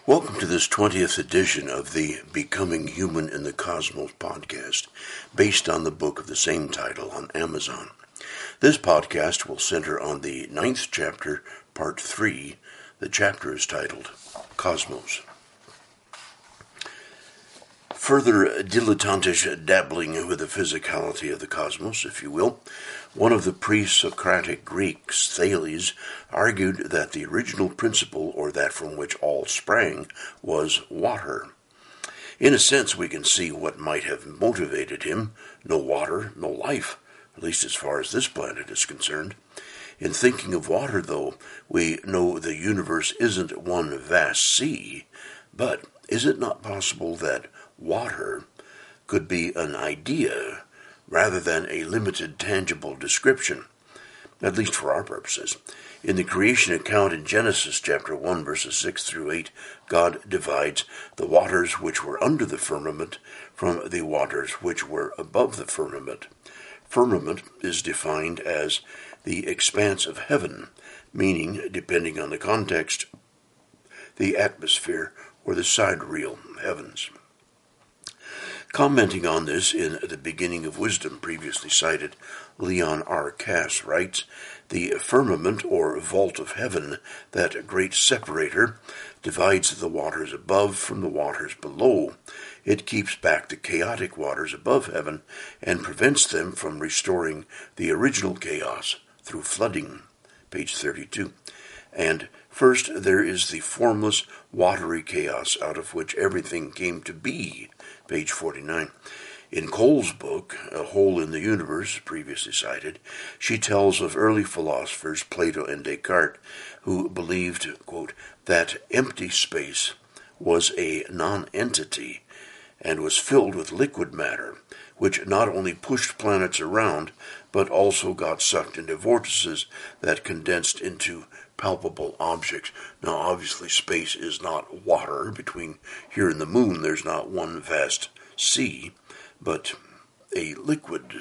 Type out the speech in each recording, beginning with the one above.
Welcome to this 20th edition of the Becoming Human in the Cosmos podcast, based on the book of the same title on Amazon. This podcast will center on the 9th chapter, part 3. The chapter is titled Cosmos. Further dilettantish dabbling with the physicality of the cosmos, if you will, one of the pre-Socratic Greeks, Thales, argued that the original principle, or that from which all sprang, was water. In a sense, we can see what might have motivated him. No water, no life, at least as far as this planet is concerned. In thinking of water, though, we know the universe isn't one vast sea, but is it not possible that water could be an idea rather than a limited tangible description, at least for our purposes? In the creation account in Genesis chapter 1 verses 6 through 8, God divides the waters which were under the firmament from the waters which were above the firmament. Firmament is defined as the expanse of heaven, meaning, depending on the context, the atmosphere or the sidereal heavens. Commenting on this in The Beginning of Wisdom, previously cited, Leon R. Cass writes, "The firmament or vault of heaven, that great separator, divides the waters above from the waters below. It keeps back the chaotic waters above heaven and prevents them from restoring the original chaos through flooding." Page 32. And first there is the formless, watery chaos out of which everything came to be. Page 49. In Cole's book, A Hole in the Universe, previously cited, she tells of early philosophers, Plato and Descartes, who believed, quote, that empty space was a non-entity and was filled with liquid matter, which not only pushed planets around, but also got sucked into vortices that condensed into palpable objects. Now, obviously, space is not water. Between here and the moon, there's not one vast sea, but a liquid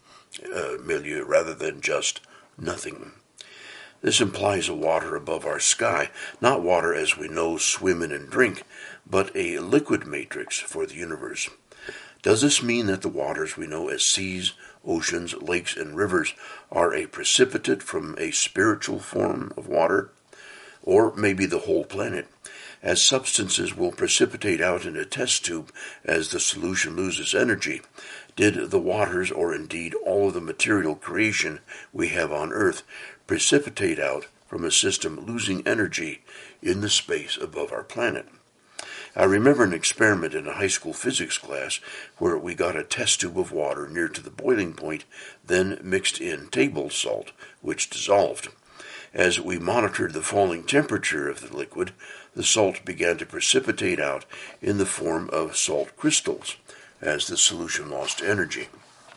milieu rather than just nothing. This implies a water above our sky, not water as we know, swim in and drink, but a liquid matrix for the universe. Does this mean that the waters we know as seas, oceans, lakes, and rivers are a precipitate from a spiritual form of water? Or maybe the whole planet, as substances will precipitate out in a test tube as the solution loses energy? Did the waters, or indeed all of the material creation we have on Earth, precipitate out from a system losing energy in the space above our planet? I remember an experiment in a high school physics class where we got a test tube of water near to the boiling point, then mixed in table salt, which dissolved. As we monitored the falling temperature of the liquid, the salt began to precipitate out in the form of salt crystals as the solution lost energy.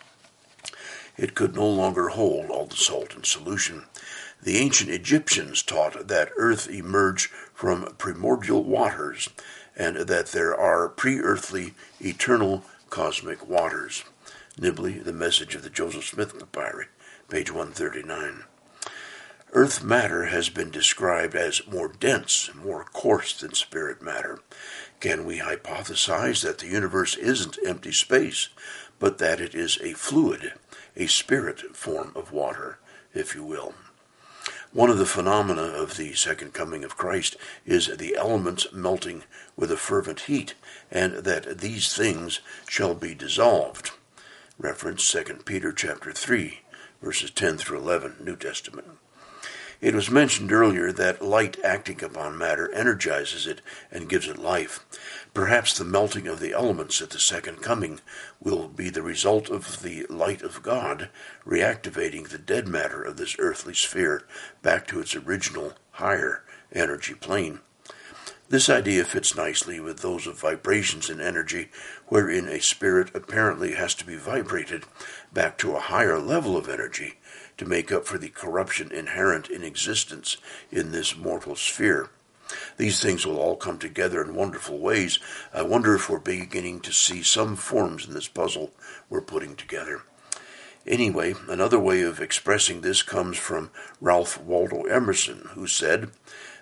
It could no longer hold all the salt in solution. The ancient Egyptians taught that Earth emerged from primordial waters, and that there are pre-earthly, eternal cosmic waters. Nibley, The Message of the Joseph Smith Papyri, page 139. Earth matter has been described as more dense, more coarse than spirit matter. Can we hypothesize that the universe isn't empty space, but that it is a fluid, a spirit form of water, if you will? One of the phenomena of the second coming of Christ is the elements melting with a fervent heat, and that these things shall be dissolved. Reference 2 Peter chapter 3, verses 10 through 11, New Testament. It was mentioned earlier that light acting upon matter energizes it and gives it life. Perhaps the melting of the elements at the second coming will be the result of the light of God reactivating the dead matter of this earthly sphere back to its original, higher energy plane. This idea fits nicely with those of vibrations in energy, wherein a spirit apparently has to be vibrated back to a higher level of energy to make up for the corruption inherent in existence in this mortal sphere. These things will all come together in wonderful ways. I wonder if we're beginning to see some forms in this puzzle we're putting together. Anyway, another way of expressing this comes from Ralph Waldo Emerson, who said,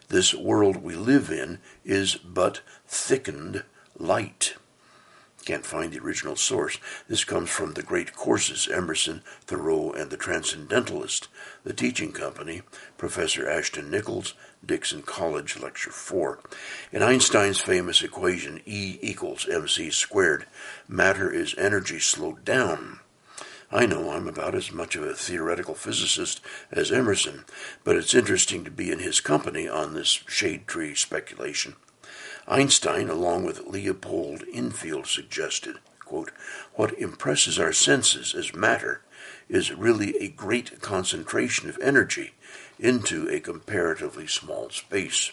This world we live in is but thickened light. Can't find the original source. This comes from the great courses, Emerson, Thoreau, and the Transcendentalist, The Teaching Company, Professor Ashton Nichols, Dixon College, Lecture 4. In Einstein's famous equation, E equals mc squared, matter is energy slowed down. I know I'm about as much of a theoretical physicist as Emerson, but it's interesting to be in his company on this shade tree speculation. Einstein, along with Leopold Infield, suggested, quote, "What impresses our senses as matter is really a great concentration of energy into a comparatively small space."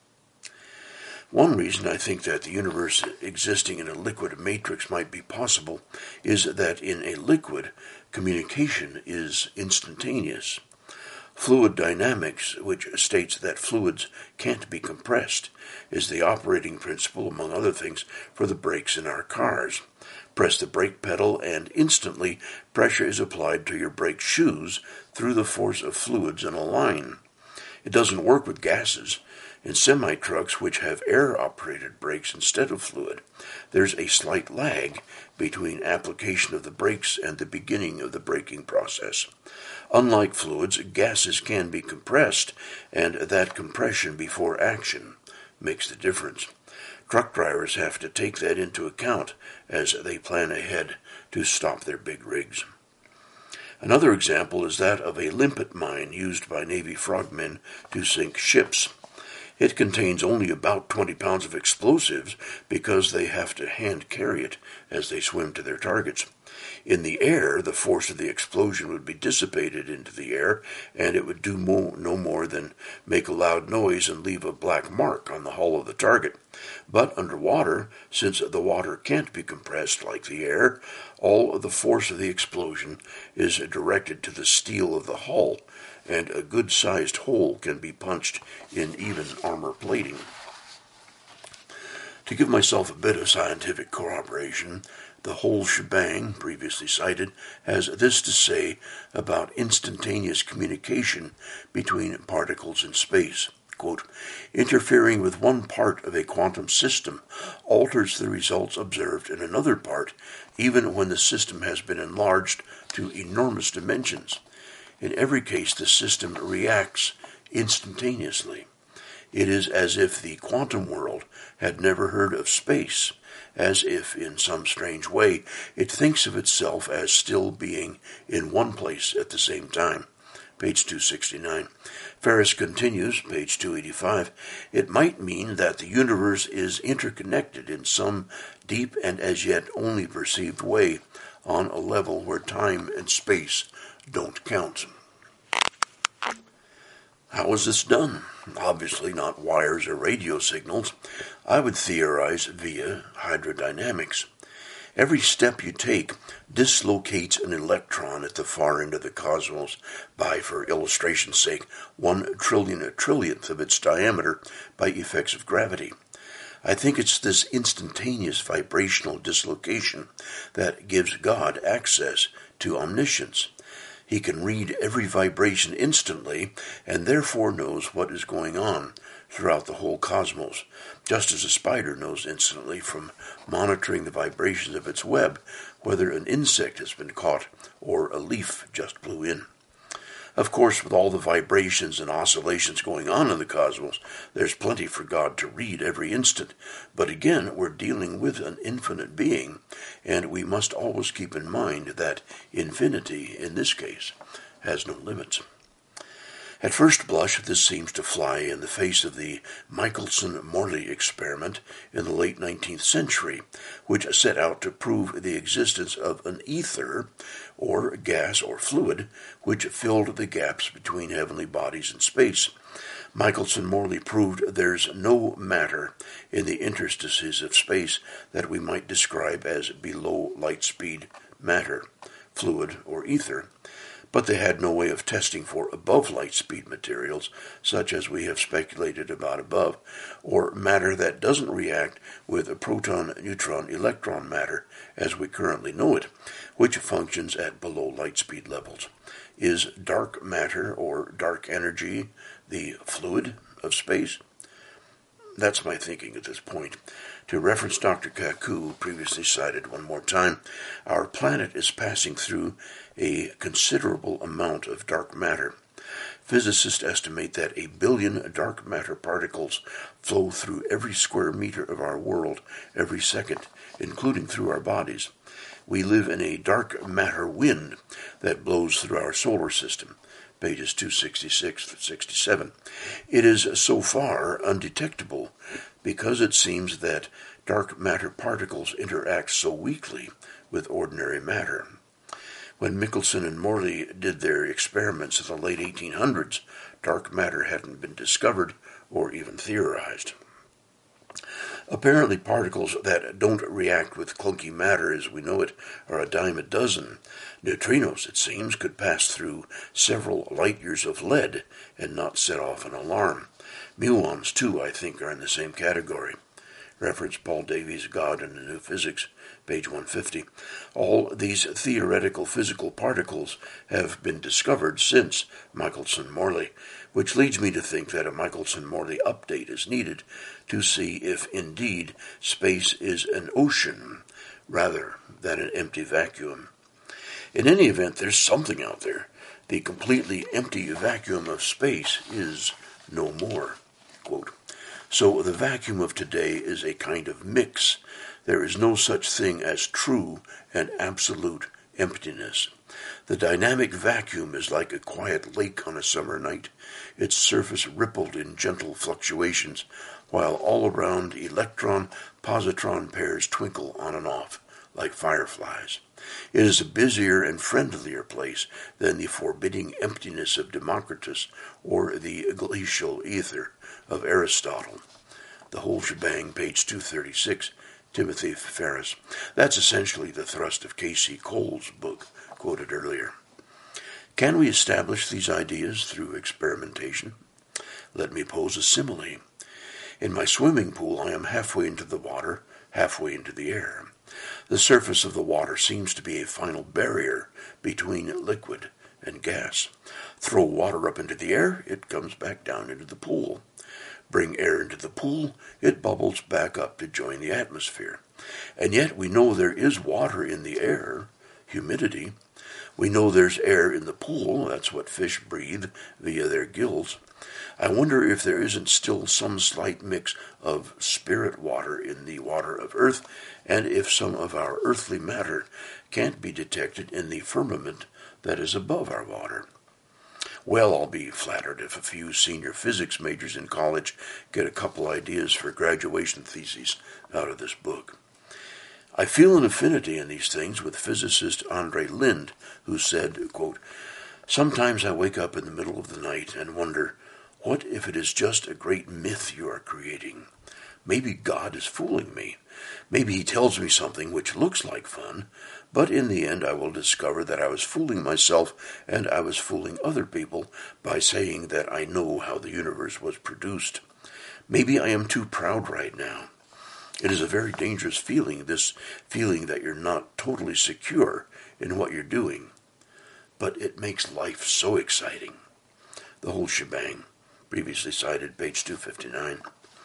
One reason I think that the universe existing in a liquid matrix might be possible is that in a liquid, communication is instantaneous. Fluid dynamics, which states that fluids can't be compressed, is the operating principle, among other things, for the brakes in our cars. Press the brake pedal and instantly pressure is applied to your brake shoes through the force of fluids in a line. It doesn't work with gases. In semi-trucks, which have air-operated brakes instead of fluid, there's a slight lag between application of the brakes and the beginning of the braking process. Unlike fluids, gases can be compressed, and that compression before action makes the difference. Truck drivers have to take that into account as they plan ahead to stop their big rigs. Another example is that of a limpet mine used by Navy frogmen to sink ships. It contains only about 20 pounds of explosives because they have to hand carry it as they swim to their targets. In the air, the force of the explosion would be dissipated into the air, and it would do no more than make a loud noise and leave a black mark on the hull of the target. But underwater, since the water can't be compressed like the air, all of the force of the explosion is directed to the steel of the hull, and a good-sized hole can be punched in even armor plating. To give myself a bit of scientific corroboration, the whole shebang, previously cited, has this to say about instantaneous communication between particles in space. Quote, "Interfering with one part of a quantum system alters the results observed in another part, even when the system has been enlarged to enormous dimensions. In every case, the system reacts instantaneously. It is as if the quantum world had never heard of space, as if, in some strange way, it thinks of itself as still being in one place at the same time." Page 269. Ferris continues, page 285, "It might mean that the universe is interconnected in some deep and as yet only perceived way on a level where time and space don't count." How is this done? Obviously not wires or radio signals. I would theorize via hydrodynamics. Every step you take dislocates an electron at the far end of the cosmos by, for illustration's sake, 1/trillionth of its diameter by effects of gravity. I think it's this instantaneous vibrational dislocation that gives God access to omniscience. He can read every vibration instantly and therefore knows what is going on throughout the whole cosmos, just as a spider knows instantly from monitoring the vibrations of its web whether an insect has been caught or a leaf just blew in. Of course, with all the vibrations and oscillations going on in the cosmos, there's plenty for God to read every instant. But again, we're dealing with an infinite being, and we must always keep in mind that infinity, in this case, has no limits. At first blush, this seems to fly in the face of the Michelson-Morley experiment in the late 19th century, which set out to prove the existence of an ether, or gas or fluid, which filled the gaps between heavenly bodies in space. Michelson-Morley proved there's no matter in the interstices of space that we might describe as below light speed matter, fluid, or ether. But they had no way of testing for above-light-speed materials, such as we have speculated about above, or matter that doesn't react with a proton-neutron-electron matter as we currently know it, which functions at below-light-speed levels. Is dark matter or dark energy the fluid of space? That's my thinking at this point. To reference Dr. Kaku, previously cited one more time, our planet is passing through a considerable amount of dark matter. Physicists estimate that 1 billion dark matter particles flow through every square meter of our world every second, including through our bodies. We live in a dark matter wind that blows through our solar system. Pages 266 to 67. It is so far undetectable because it seems that dark matter particles interact so weakly with ordinary matter. When Michelson and Morley did their experiments in the late 1800s, dark matter hadn't been discovered or even theorized. Apparently particles that don't react with clunky matter as we know it are a dime a dozen. Neutrinos, it seems, could pass through several light years of lead and not set off an alarm. Muons, too, I think, are in the same category. Reference Paul Davies' God and the New Physics, page 150. All these theoretical physical particles have been discovered since Michelson-Morley, which leads me to think that a Michelson-Morley update is needed to see if indeed space is an ocean rather than an empty vacuum. In any event, there's something out there. The completely empty vacuum of space is no more. Quote, so the vacuum of today is a kind of mix. There is no such thing as true and absolute emptiness. The dynamic vacuum is like a quiet lake on a summer night, its surface rippled in gentle fluctuations, while all around electron-positron pairs twinkle on and off like fireflies. It is a busier and friendlier place than the forbidding emptiness of Democritus or the glacial ether of Aristotle. The whole shebang, page 236, Timothy Ferris. That's essentially the thrust of K.C. Cole's book, quoted earlier. Can we establish these ideas through experimentation? Let me pose a simile. In my swimming pool, I am halfway into the water, halfway into the air. The surface of the water seems to be a final barrier between liquid and gas. Throw water up into the air, it comes back down into the pool. Bring air into the pool, it bubbles back up to join the atmosphere. And yet we know there is water in the air, humidity. We know there's air in the pool, that's what fish breathe via their gills. I wonder if there isn't still some slight mix of spirit water in the water of earth, and if some of our earthly matter can't be detected in the firmament that is above our water. Well, I'll be flattered if a few senior physics majors in college get a couple ideas for graduation theses out of this book. I feel an affinity in these things with physicist Andre Linde, who said, quote, sometimes I wake up in the middle of the night and wonder, what if it is just a great myth you are creating? Maybe God is fooling me. Maybe he tells me something which looks like fun, but in the end I will discover that I was fooling myself and I was fooling other people by saying that I know how the universe was produced. Maybe I am too proud right now. It is a very dangerous feeling, this feeling that you're not totally secure in what you're doing. But it makes life so exciting. The whole shebang, previously cited, page 259.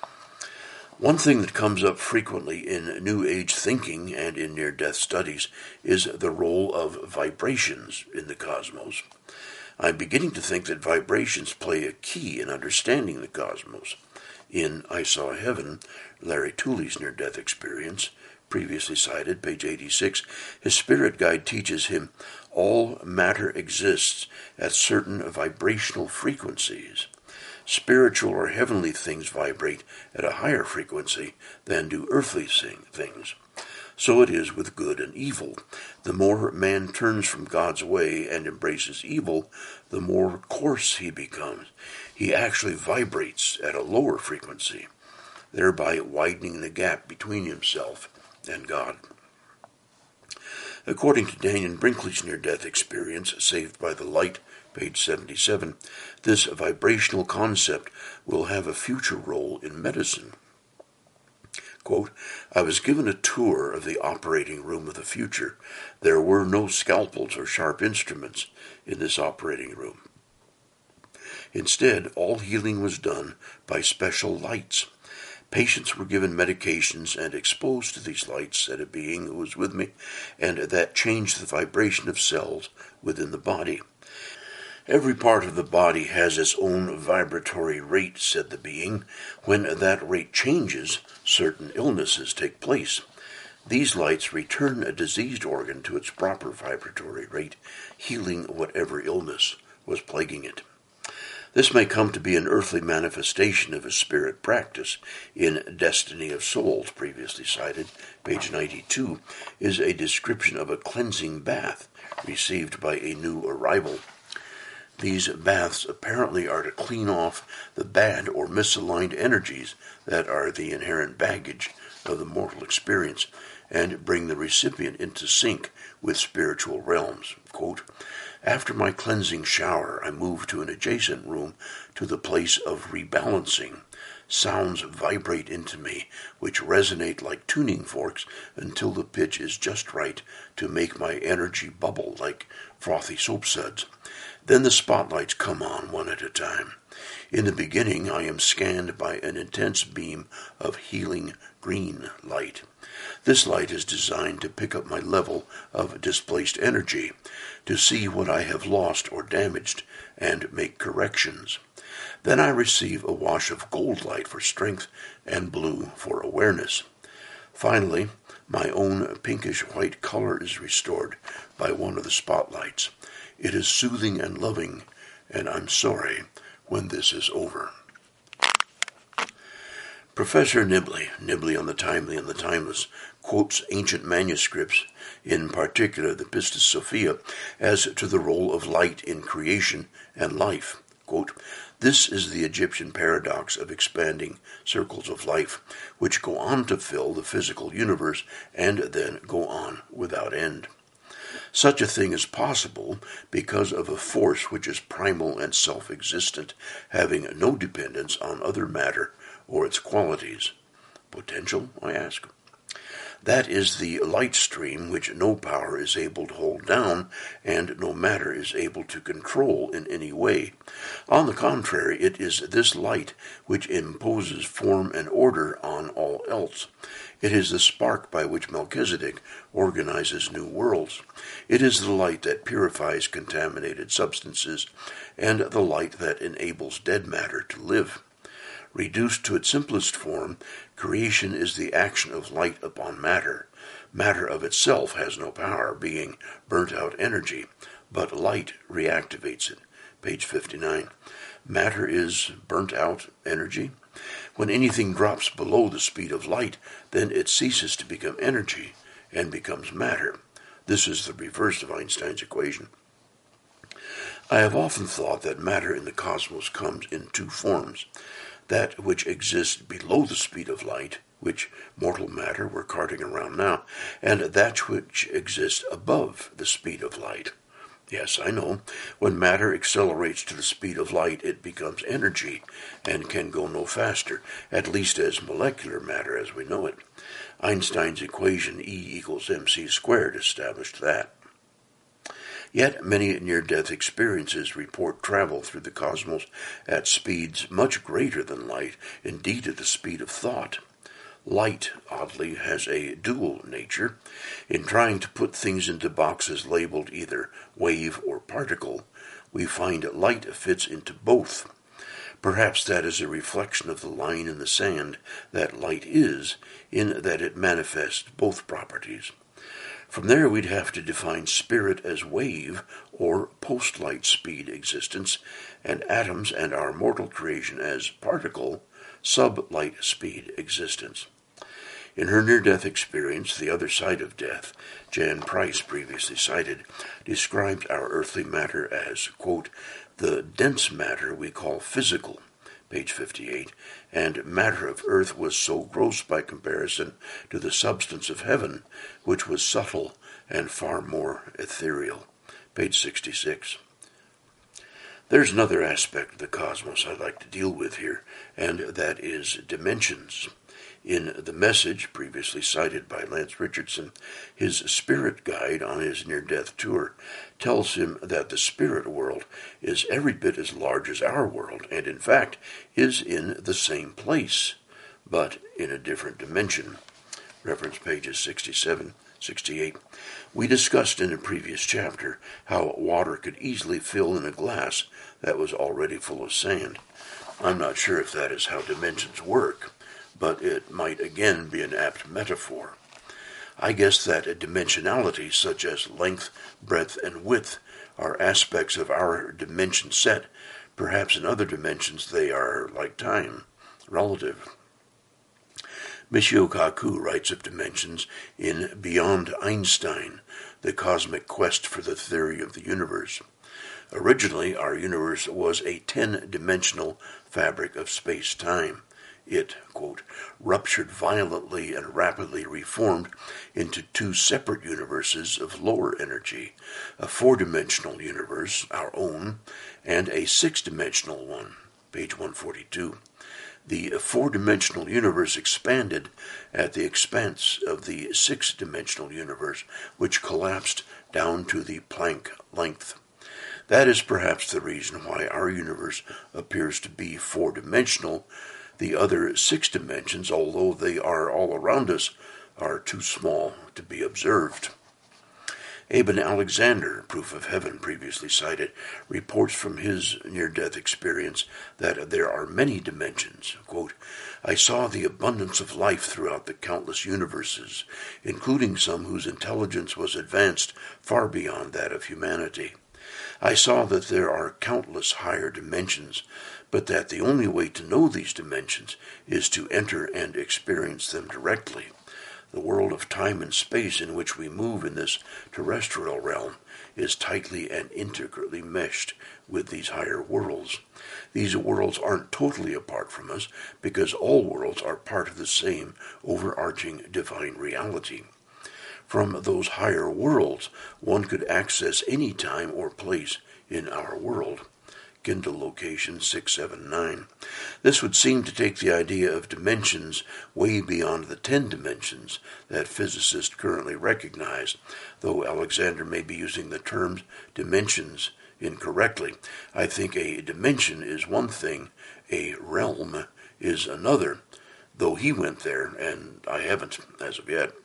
One thing that comes up frequently in New Age thinking and in near-death studies is the role of vibrations in the cosmos. I'm beginning to think that vibrations play a key in understanding the cosmos. In I Saw Heaven, Larry Tooley's near-death experience, previously cited, page 86, his spirit guide teaches him all matter exists at certain vibrational frequencies. Spiritual or heavenly things vibrate at a higher frequency than do earthly things. So it is with good and evil. The more man turns from God's way and embraces evil, the more coarse he becomes. He actually vibrates at a lower frequency, thereby widening the gap between himself and God. According to Daniel Brinkley's near-death experience, Saved by the Light, page 77, this vibrational concept will have a future role in medicine. Quote, I was given a tour of the operating room of the future. There were no scalpels or sharp instruments in this operating room. Instead, all healing was done by special lights. Patients were given medications and exposed to these lights, said a being who was with me, and that changed the vibration of cells within the body. Every part of the body has its own vibratory rate, said the being. When that rate changes, certain illnesses take place. These lights return a diseased organ to its proper vibratory rate, healing whatever illness was plaguing it. This may come to be an earthly manifestation of a spirit practice. In Destiny of Souls, previously cited, page 92, is a description of a cleansing bath received by a new arrival. These baths apparently are to clean off the bad or misaligned energies that are the inherent baggage of the mortal experience and bring the recipient into sync with spiritual realms. Quote, after my cleansing shower, I move to an adjacent room to the place of rebalancing. Sounds vibrate into me, which resonate like tuning forks until the pitch is just right to make my energy bubble like frothy soap suds. Then the spotlights come on one at a time. In the beginning, I am scanned by an intense beam of healing green light. This light is designed to pick up my level of displaced energy, to see what I have lost or damaged, and make corrections. Then I receive a wash of gold light for strength and blue for awareness. Finally, my own pinkish-white color is restored by one of the spotlights. It is soothing and loving, and I'm sorry when this is over. Professor Nibley on the Timely and the Timeless, quotes ancient manuscripts, in particular the Pistis Sophia, as to the role of light in creation and life. Quote, this is the Egyptian paradox of expanding circles of life, which go on to fill the physical universe and then go on without end. Such a thing is possible because of a force which is primal and self-existent, having no dependence on other matter or its qualities. Potential, I ask? That is the light stream which no power is able to hold down and no matter is able to control in any way. On the contrary, it is this light which imposes form and order on all else. It is the spark by which Melchizedek organizes new worlds. It is the light that purifies contaminated substances and the light that enables dead matter to live. Reduced to its simplest form, creation is the action of light upon matter. Matter of itself has no power, being burnt-out energy, but light reactivates it. Page 59. Matter is burnt-out energy. When anything drops below the speed of light, then it ceases to become energy and becomes matter. This is the reverse of Einstein's equation. I have often thought that matter in the cosmos comes in two forms. That which exists below the speed of light, which mortal matter we're carting around now, and that which exists above the speed of light. Yes, I know. When matter accelerates to the speed of light, it becomes energy and can go no faster, at least as molecular matter as we know it. Einstein's equation E=mc² established that. Yet many near-death experiences report travel through the cosmos at speeds much greater than light, indeed at the speed of thought. Light, oddly, has a dual nature. In trying to put things into boxes labeled either wave or particle, we find light fits into both. Perhaps that is a reflection of the line in the sand that light is, in that it manifests both properties. From there we'd have to define spirit as wave or post-light speed existence, and atoms and our mortal creation as particle, sub-light speed existence. In her near-death experience, The Other Side of Death, Jan Price, previously cited, describes our earthly matter as, quote, the dense matter we call physical, page 58, and matter of earth was so gross by comparison to the substance of heaven, which was subtle and far more ethereal, page 66. There's another aspect of the cosmos I'd like to deal with here, and that is dimensions. In The Message, previously cited by Lance Richardson, his spirit guide on his near-death tour tells him that the spirit world is every bit as large as our world, and in fact is in the same place, but in a different dimension. Reference pages 67, 68. We discussed in a previous chapter how water could easily fill in a glass that was already full of sand. I'm not sure if that is how dimensions work, but it might again be an apt metaphor. I guess that dimensionality, such as length, breadth, and width, are aspects of our dimension set. Perhaps in other dimensions they are, like time, relative. Michio Kaku writes of dimensions in Beyond Einstein, The Cosmic Quest for the Theory of the Universe. Originally, our universe was a 10-dimensional fabric of space-time. It, quote, ruptured violently and rapidly reformed into two separate universes of lower energy, a 4-dimensional universe, our own, and a 6-dimensional one, page 142. The 4-dimensional universe expanded at the expense of the 6-dimensional universe, which collapsed down to the Planck length. That is perhaps the reason why our universe appears to be 4-dimensional. The other 6 dimensions, although they are all around us, are too small to be observed. Eben Alexander, Proof of Heaven, previously cited, reports from his near-death experience that there are many dimensions. Quote, I saw the abundance of life throughout the countless universes, including some whose intelligence was advanced far beyond that of humanity. I saw that there are countless higher dimensions, but that the only way to know these dimensions is to enter and experience them directly. The world of time and space in which we move in this terrestrial realm is tightly and intricately meshed with these higher worlds. These worlds aren't totally apart from us because all worlds are part of the same overarching divine reality. From those higher worlds, one could access any time or place in our world. Kindle location 679. This would seem to take the idea of dimensions way beyond the 10 dimensions that physicists currently recognize, though Alexander may be using the term dimensions incorrectly. I think a dimension is one thing, a realm is another, though he went there, and I haven't as of yet.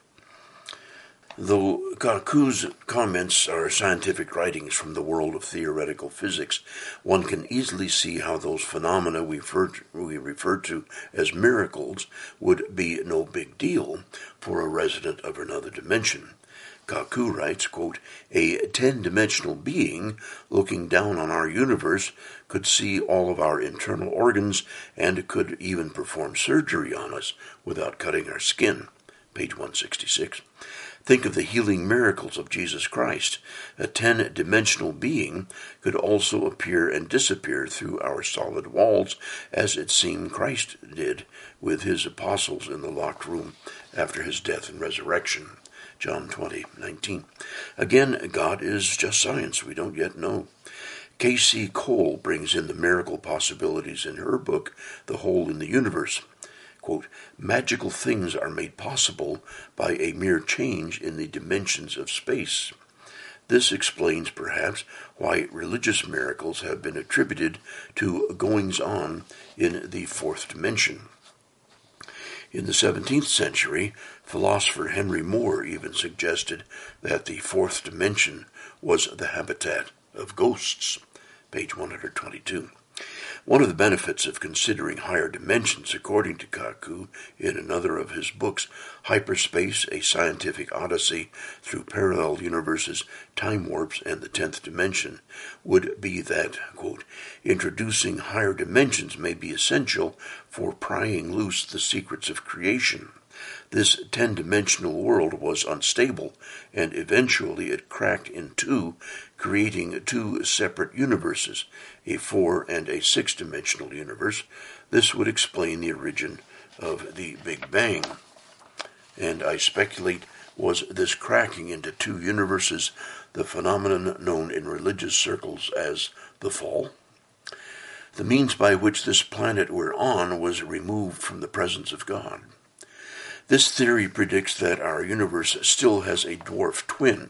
Though Kaku's comments are scientific writings from the world of theoretical physics, one can easily see how those phenomena we refer to as miracles would be no big deal for a resident of another dimension. Kaku writes, quote, a 10-dimensional being looking down on our universe could see all of our internal organs and could even perform surgery on us without cutting our skin. Page 166. Think of the healing miracles of Jesus Christ. A 10-dimensional being could also appear and disappear through our solid walls, as it seemed Christ did with his apostles in the locked room after his death and resurrection. John 20:19. Again, God is just science. We don't yet know. K.C. Cole brings in the miracle possibilities in her book, The Hole in the Universe. Quote, magical things are made possible by a mere change in the dimensions of space. This explains, perhaps, why religious miracles have been attributed to goings-on in the fourth dimension. In the 17th century, philosopher Henry Moore even suggested that the fourth dimension was the habitat of ghosts. Page 122. One of the benefits of considering higher dimensions, according to Kaku, in another of his books, Hyperspace, A Scientific Odyssey Through Parallel Universes, Time Warps, and the 10th Dimension, would be that, quote, introducing higher dimensions may be essential for prying loose the secrets of creation. This 10-dimensional world was unstable, and eventually it cracked in two, creating two separate universes, a 4- and a 6-dimensional universe. This would explain the origin of the Big Bang. And I speculate, was this cracking into two universes the phenomenon known in religious circles as the fall? The means by which this planet we're on was removed from the presence of God. This theory predicts that our universe still has a dwarf twin,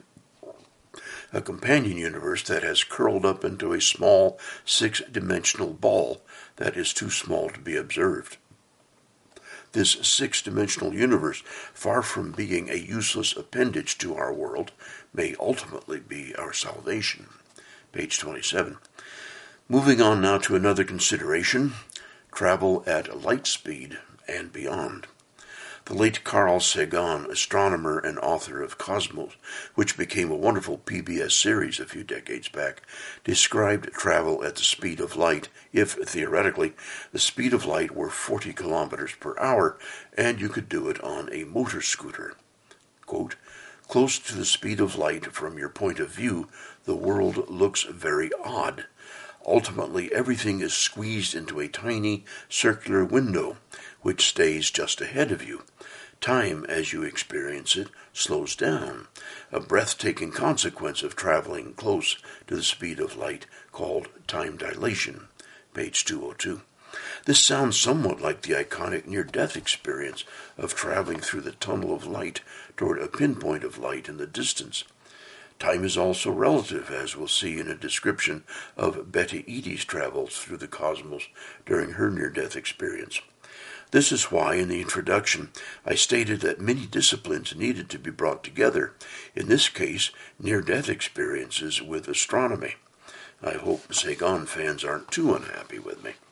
a companion universe that has curled up into a small six-dimensional ball that is too small to be observed. This six-dimensional universe, far from being a useless appendage to our world, may ultimately be our salvation. Page 27. Moving on now to another consideration, travel at light speed and beyond. The late Carl Sagan, astronomer and author of Cosmos, which became a wonderful PBS series a few decades back, described travel at the speed of light if, theoretically, the speed of light were 40 kilometers per hour and you could do it on a motor scooter. Quote, "Close to the speed of light from your point of view, the world looks very odd. Ultimately, everything is squeezed into a tiny circular window, which stays just ahead of you. Time, as you experience it, slows down, a breathtaking consequence of traveling close to the speed of light called time dilation." Page 202. This sounds somewhat like the iconic near-death experience of traveling through the tunnel of light toward a pinpoint of light in the distance. Time is also relative, as we'll see in a description of Betty Eadie's travels through the cosmos during her near-death experience. This is why, in the introduction, I stated that many disciplines needed to be brought together, in this case, near-death experiences with astronomy. I hope Sagan fans aren't too unhappy with me.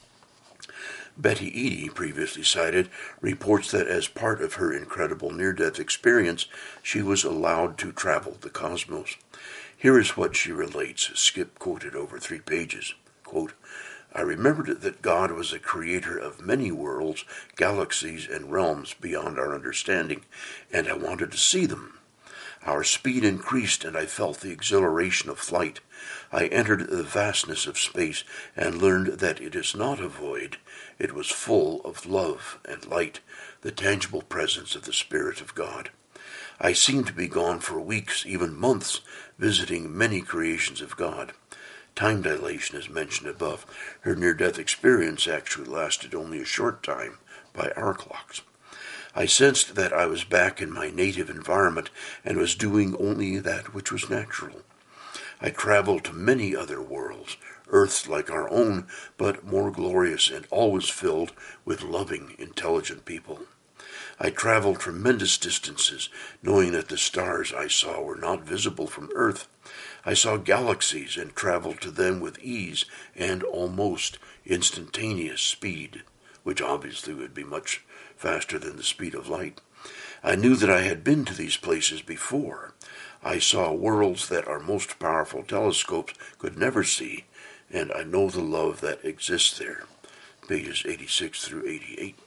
Betty Eadie, previously cited, reports that as part of her incredible near-death experience, she was allowed to travel the cosmos. Here is what she relates, Skip quoted over 3 pages. Quote, "I remembered that God was a creator of many worlds, galaxies, and realms beyond our understanding, and I wanted to see them. Our speed increased, and I felt the exhilaration of flight. I entered the vastness of space and learned that it is not a void. It was full of love and light, the tangible presence of the Spirit of God. I seemed to be gone for weeks, even months, visiting many creations of God. Time dilation is mentioned above. Her near-death experience actually lasted only a short time by our clocks. I sensed that I was back in my native environment and was doing only that which was natural. I traveled to many other worlds, Earths like our own, but more glorious and always filled with loving, intelligent people. I traveled tremendous distances, knowing that the stars I saw were not visible from Earth. I saw galaxies and traveled to them with ease and almost instantaneous speed, which obviously would be much faster than the speed of light. I knew that I had been to these places before. I saw worlds that our most powerful telescopes could never see, and I know the love that exists there." Pages 86 through 88.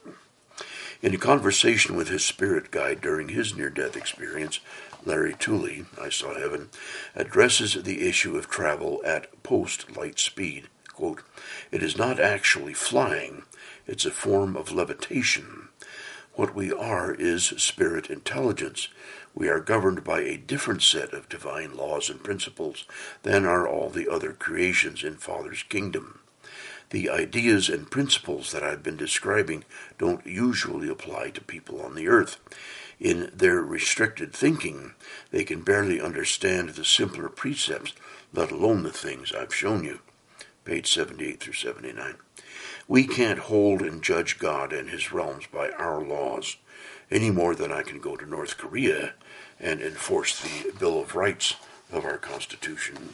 In a conversation with his spirit guide during his near-death experience, Larry Tooley, I Saw Heaven, addresses the issue of travel at post-light speed. Quote, "It is not actually flying. It's a form of levitation. What we are is spirit intelligence. We are governed by a different set of divine laws and principles than are all the other creations in Father's kingdom. The ideas and principles that I've been describing don't usually apply to people on the earth. In their restricted thinking, they can barely understand the simpler precepts, let alone the things I've shown you." Page 78 through 79. We can't hold and judge God and his realms by our laws, any more than I can go to North Korea and enforce the Bill of Rights of our Constitution.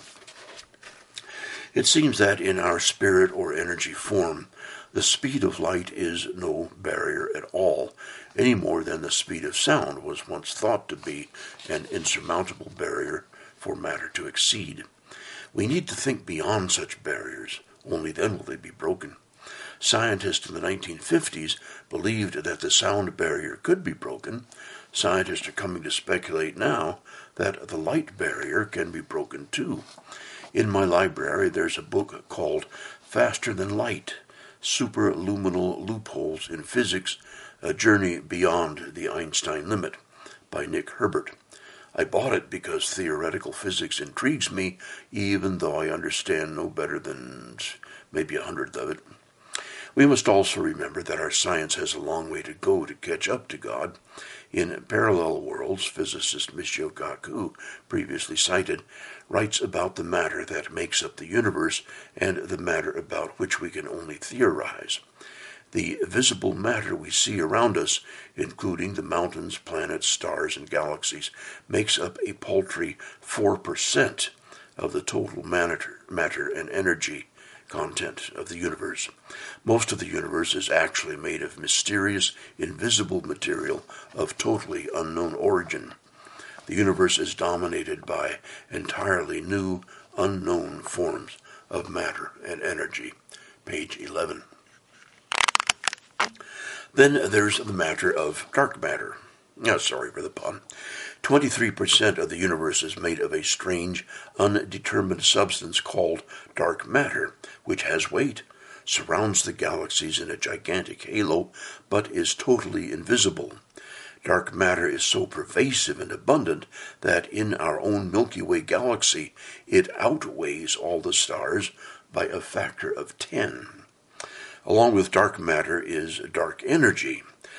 It seems that in our spirit or energy form, the speed of light is no barrier at all, any more than the speed of sound was once thought to be an insurmountable barrier for matter to exceed. We need to think beyond such barriers, only then will they be broken. Scientists in the 1950s believed that the sound barrier could be broken. Scientists are coming to speculate now that the light barrier can be broken too. In my library, there's a book called Faster Than Light, Superluminal Loopholes in Physics, A Journey Beyond the Einstein Limit, by Nick Herbert. I bought it because theoretical physics intrigues me, even though I understand no better than maybe 1/100th of it. We must also remember that our science has a long way to go to catch up to God. In Parallel Worlds, physicist Michio Kaku, previously cited, writes about the matter that makes up the universe and the matter about which we can only theorize. The visible matter we see around us, including the mountains, planets, stars, and galaxies, makes up a paltry 4% of the total matter and energy content of the universe. Most of the universe is actually made of mysterious, invisible material of totally unknown origin. The universe is dominated by entirely new, unknown forms of matter and energy. Page 11. Then there's the matter of dark matter. Sorry for the pun. 23% of the universe is made of a strange, undetermined substance called dark matter, which has weight, surrounds the galaxies in a gigantic halo, but is totally invisible. Dark matter is so pervasive and abundant that in our own Milky Way galaxy, it outweighs all the stars by a factor of 10. Along with dark matter is dark energy.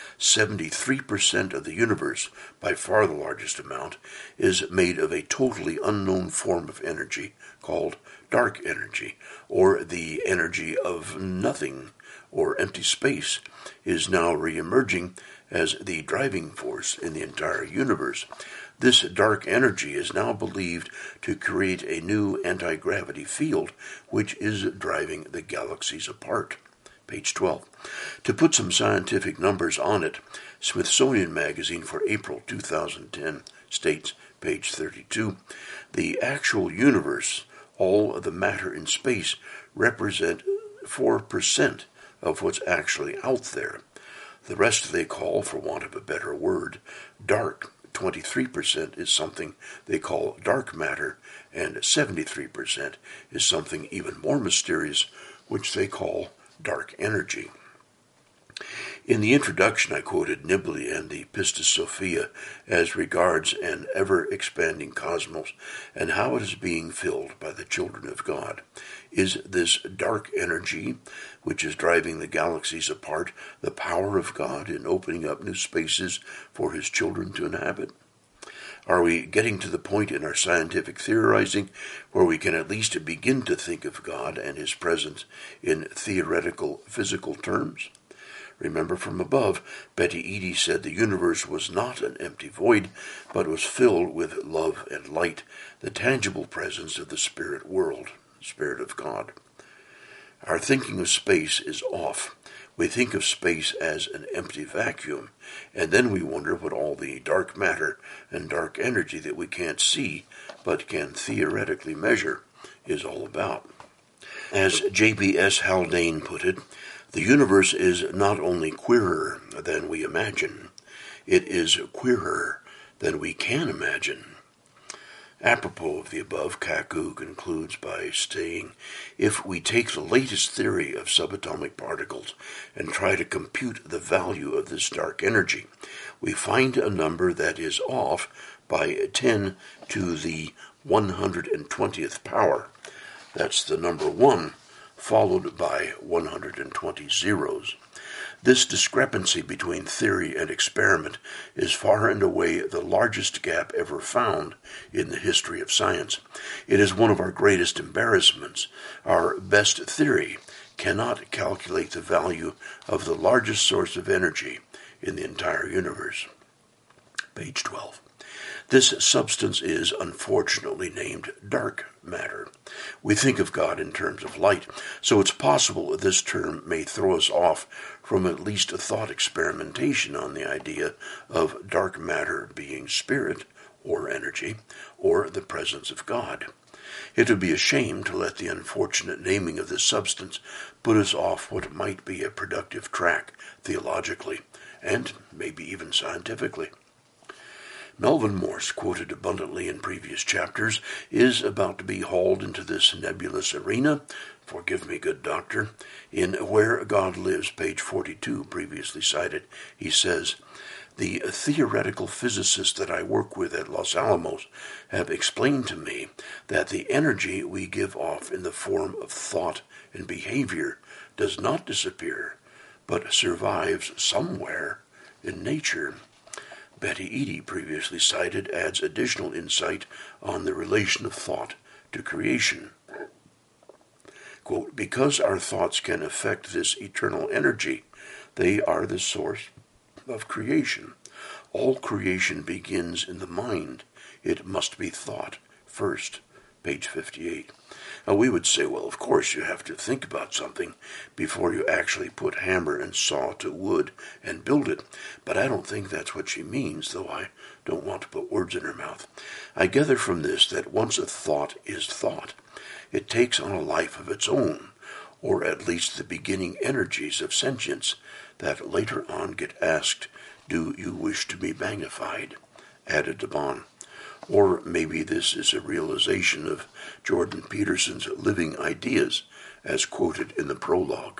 73% of the universe, by far the largest amount, is made of a totally unknown form of energy called dark energy, or the energy of nothing, or empty space, is now re-emerging as the driving force in the entire universe. This dark energy is now believed to create a new anti-gravity field, which is driving the galaxies apart. Page 12. To put some scientific numbers on it, Smithsonian Magazine for April 2010 states, page 32, the actual universe, all of the matter in space, represent 4% of what's actually out there. The rest they call, for want of a better word, dark. 23% is something they call dark matter, and 73% is something even more mysterious, which they call dark energy. In the introduction, I quoted Nibley and the Pistis Sophia as regards an ever-expanding cosmos and how it is being filled by the children of God. Is this dark energy, which is driving the galaxies apart, the power of God in opening up new spaces for his children to inhabit? Are we getting to the point in our scientific theorizing where we can at least begin to think of God and his presence in theoretical physical terms? Remember from above, Betty Eadie said the universe was not an empty void, but was filled with love and light, the tangible presence of the spirit world, Spirit of God. Our thinking of space is off. We think of space as an empty vacuum, and then we wonder what all the dark matter and dark energy that we can't see, but can theoretically measure, is all about. As J.B.S. Haldane put it, the universe is not only queerer than we imagine, it is queerer than we can imagine. Apropos of the above, Kaku concludes by saying, if we take the latest theory of subatomic particles and try to compute the value of this dark energy, we find a number that is off by 10 to the 120th power. That's the number 1, followed by 120 zeros. This discrepancy between theory and experiment is far and away the largest gap ever found in the history of science. It is one of our greatest embarrassments. Our best theory cannot calculate the value of the largest source of energy in the entire universe. Page 12. This substance is, unfortunately, named dark matter. We think of God in terms of light, so it's possible that this term may throw us off from at least a thought experimentation on the idea of dark matter being spirit, or energy, or the presence of God. It would be a shame to let the unfortunate naming of this substance put us off what might be a productive track theologically, and maybe even scientifically. Melvin Morse, quoted abundantly in previous chapters, is about to be hauled into this nebulous arena, forgive me, good doctor, in Where God Lives, page 42, previously cited. He says, the theoretical physicists that I work with at Los Alamos have explained to me that the energy we give off in the form of thought and behavior does not disappear, but survives somewhere in nature. Betty Eadie, previously cited, adds additional insight on the relation of thought to creation. Quote, because our thoughts can affect this eternal energy, they are the source of creation. All creation begins in the mind. It must be thought first. Page 58. Now we would say, well, of course you have to think about something before you actually put hammer and saw to wood and build it. But I don't think that's what she means, though I don't want to put words in her mouth. I gather from this that once a thought is thought, it takes on a life of its own, or at least the beginning energies of sentience that later on get asked, do you wish to be magnified? Added de Bon. Or maybe this is a realization of Jordan Peterson's living ideas, as quoted in the prologue.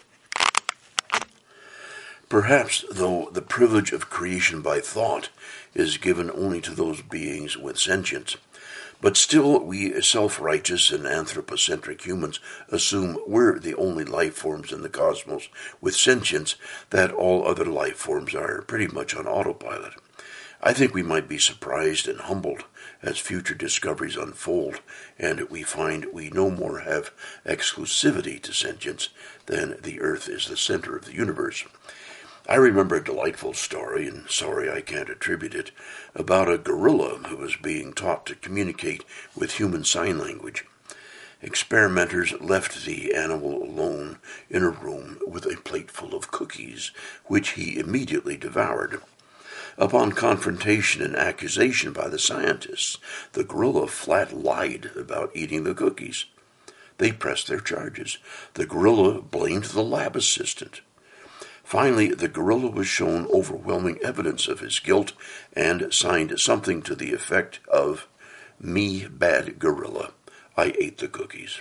Perhaps, though, the privilege of creation by thought is given only to those beings with sentience, but still we self-righteous and anthropocentric humans assume we're the only life forms in the cosmos with sentience, that all other life forms are pretty much on autopilot. I think we might be surprised and humbled as future discoveries unfold, and we find we no more have exclusivity to sentience than the Earth is the center of the universe. I remember a delightful story, and sorry I can't attribute it, about a gorilla who was being taught to communicate with human sign language. Experimenters left the animal alone in a room with a plate full of cookies, which he immediately devoured. Upon confrontation and accusation by the scientists, the gorilla flat lied about eating the cookies. They pressed their charges. The gorilla blamed the lab assistant. Finally, the gorilla was shown overwhelming evidence of his guilt and signed something to the effect of, "Me bad gorilla, I ate the cookies."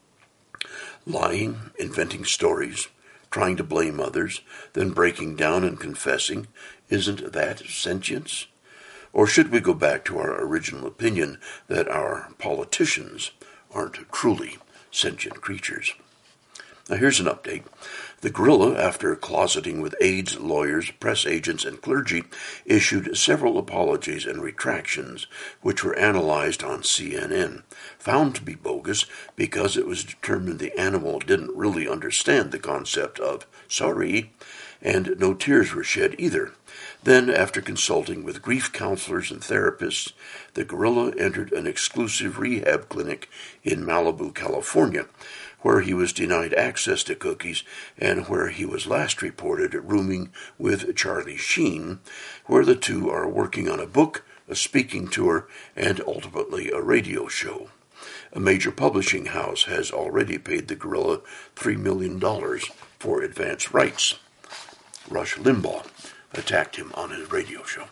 Lying, inventing stories, trying to blame others, then breaking down and confessing, isn't that sentience? Or should we go back to our original opinion that our politicians aren't truly sentient creatures? Now here's an update. The gorilla, after closeting with aides, lawyers, press agents, and clergy, issued several apologies and retractions, which were analyzed on CNN, found to be bogus because it was determined the animal didn't really understand the concept of sorry, and no tears were shed either. Then, after consulting with grief counselors and therapists, the gorilla entered an exclusive rehab clinic in Malibu, California, where he was denied access to cookies and where he was last reported rooming with Charlie Sheen, where the two are working on a book, a speaking tour, and ultimately a radio show. A major publishing house has already paid the gorilla $3 million for advance rights. Rush Limbaugh attacked him on his radio show.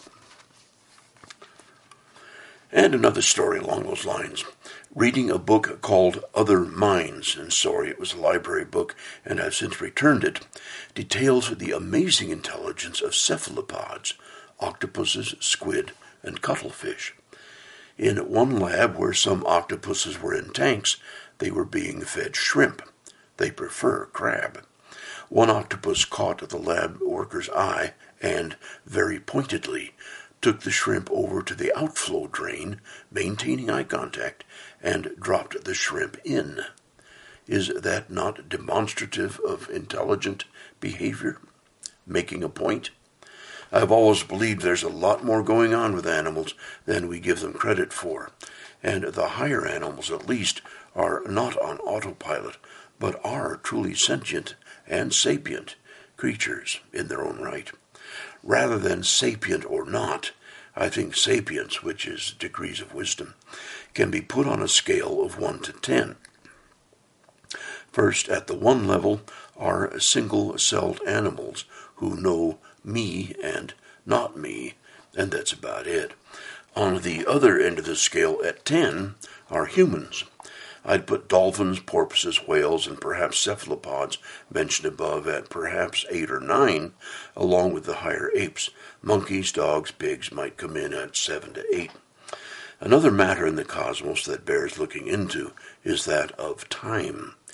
And another story along those lines. Reading a book called Other Minds, and sorry, it was a library book, and I've since returned it, details the amazing intelligence of cephalopods, octopuses, squid, and cuttlefish. In one lab where some octopuses were in tanks, they were being fed shrimp. They prefer crab. One octopus caught the lab worker's eye and, very pointedly, took the shrimp over to the outflow drain, maintaining eye contact, and dropped the shrimp in. Is that not demonstrative of intelligent behavior? Making a point? I've always believed there's a lot more going on with animals than we give them credit for, and the higher animals, at least, are not on autopilot, but are truly sentient and sapient creatures in their own right. Rather than sapient or not, I think sapience, which is degrees of wisdom, can be put on a scale of 1 to 10. First, at the 1 level, are single-celled animals who know me and not me, and that's about it. On the other end of the scale, at 10, are humans. I'd put dolphins, porpoises, whales, and perhaps cephalopods mentioned above at perhaps 8 or 9, along with the higher apes. Monkeys, dogs, pigs might come in at 7 to 8. Another matter in the cosmos that bears looking into is that of time.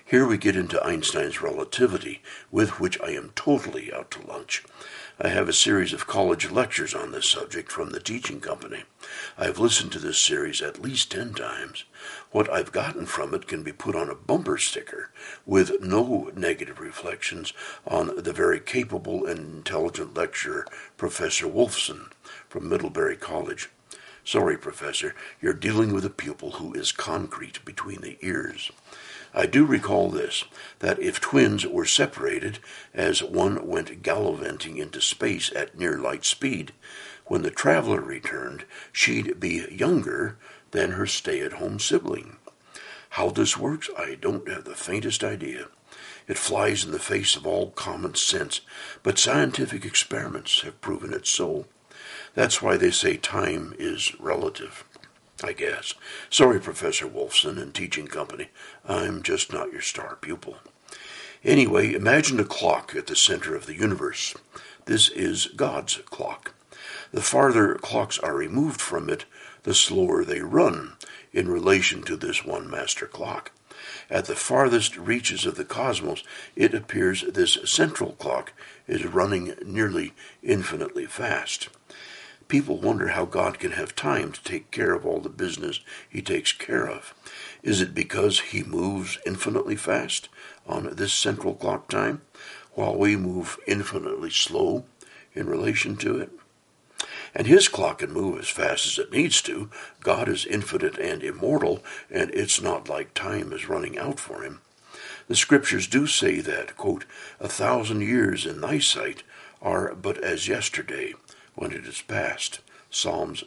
Here we get into Einstein's relativity, with which I am totally out to lunch. I have a series of college lectures on this subject from the teaching company. I have listened to this series at least 10 times. What I've gotten from it can be put on a bumper sticker with no negative reflections on the very capable and intelligent lecturer, Professor Wolfson from Middlebury College. Sorry, Professor, you're dealing with a pupil who is concrete between the ears. I do recall this, that if twins were separated, as one went gallivanting into space at near light speed, when the traveler returned, she'd be younger than her stay-at-home sibling. How this works, I don't have the faintest idea. It flies in the face of all common sense, but scientific experiments have proven it so. That's why they say time is relative, I guess. Sorry, Professor Wolfson and teaching company. I'm just not your star pupil. Anyway, imagine a clock at the center of the universe. This is God's clock. The farther clocks are removed from it, the slower they run in relation to this one master clock. At the farthest reaches of the cosmos, it appears this central clock is running nearly infinitely fast. People wonder how God can have time to take care of all the business he takes care of. Is it because he moves infinitely fast on this central clock time, while we move infinitely slow in relation to it? And his clock can move as fast as it needs to. God is infinite and immortal, and it's not like time is running out for him. The scriptures do say that, quote, 1,000 years in thy sight are but as yesterday, when it is past. Psalms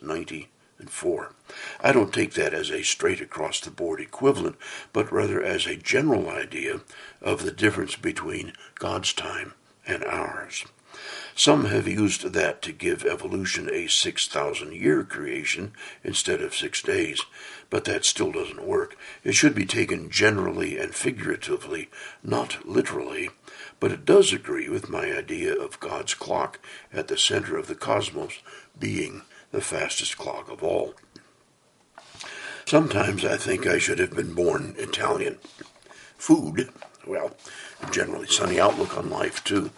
90:4. I don't take that as a straight across the board equivalent, but rather as a general idea of the difference between God's time and ours. Some have used that to give evolution a 6,000-year creation instead of 6 days, but that still doesn't work. It should be taken generally and figuratively, not literally, but it does agree with my idea of God's clock at the center of the cosmos being the fastest clock of all. Sometimes I think I should have been born Italian. Food, well, a generally sunny outlook on life, too.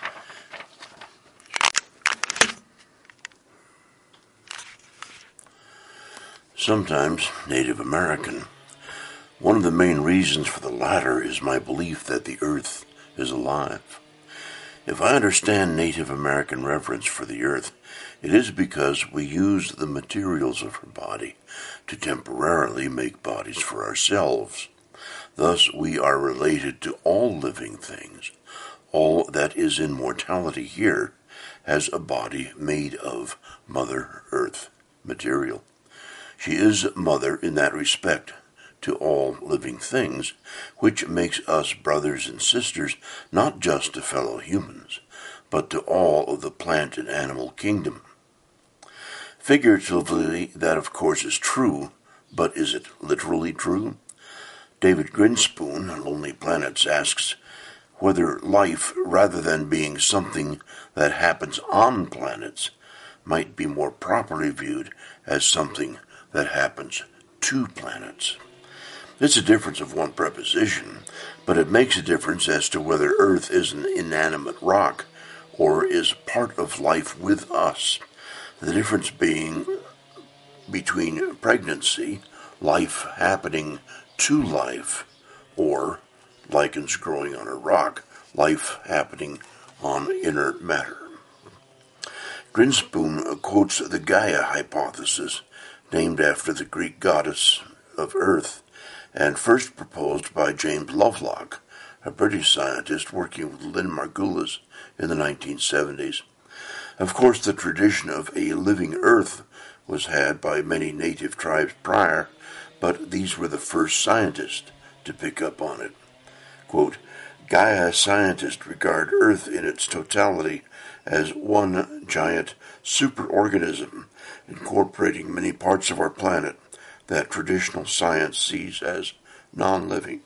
Sometimes Native American. One of the main reasons for the latter is my belief that the earth is alive. If I understand Native American reverence for the earth, it is because we use the materials of her body to temporarily make bodies for ourselves. Thus we are related to all living things. All that is in mortality here has a body made of Mother Earth material. She is mother in that respect to all living things, which makes us brothers and sisters not just to fellow humans, but to all of the plant and animal kingdom. Figuratively, that of course is true, but is it literally true? David Grinspoon, Lonely Planets, asks whether life, rather than being something that happens on planets, might be more properly viewed as something that happens to planets. It's a difference of one preposition, but it makes a difference as to whether Earth is an inanimate rock or is part of life with us. The difference being between pregnancy, life happening to life, or lichens growing on a rock, life happening on inert matter. Grinspoon quotes the Gaia hypothesis, named after the Greek goddess of Earth, and first proposed by James Lovelock, a British scientist working with Lynn Margulis in the 1970s. Of course, the tradition of a living Earth was had by many native tribes prior, but these were the first scientists to pick up on it. Quote, Gaia scientists regard Earth in its totality as one giant superorganism incorporating many parts of our planet that traditional science sees as non-living.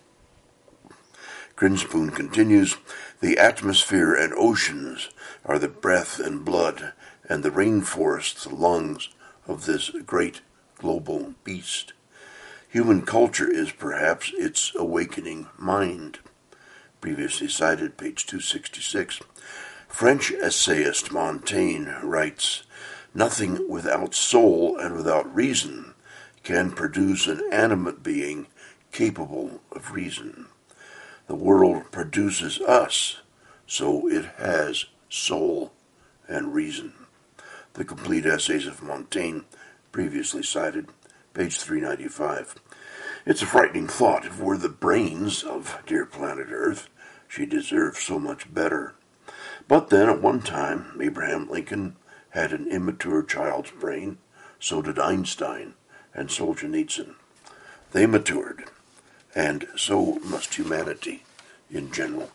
Grinspoon continues, the atmosphere and oceans are the breath and blood, and the rainforests the lungs of this great global beast. Human culture is perhaps its awakening mind. Previously cited, page 266. French essayist Montaigne writes, "Nothing without soul and without reason can produce an animate being capable of reason. The world produces us, so it has soul and reason." The Complete Essays of Montaigne, previously cited, page 395. It's a frightening thought. If we're the brains of dear planet Earth, she deserves so much better. But then, at one time, Abraham Lincoln had an immature child's brain. So did Einstein and Solzhenitsyn. They matured, and so must humanity in general.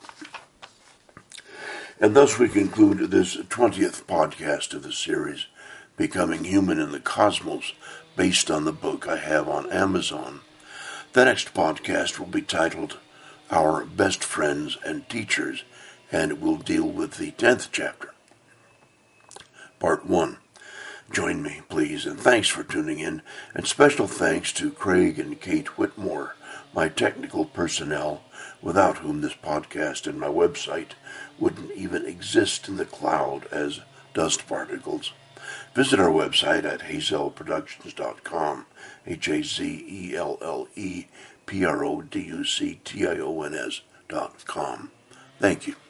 And thus we conclude this 20th podcast of the series, Becoming Human in the Cosmos, based on the book I have on Amazon. The next podcast will be titled Our Best Friends and Teachers, and it will deal with the 10th chapter. Part 1. Join me, please, and thanks for tuning in, and special thanks to Craig and Kate Whitmore, my technical personnel, without whom this podcast and my website wouldn't even exist in the cloud as dust particles. Visit our website at hazelleproductions.com, HAZELLEPRODUCTIONS.com. Thank you.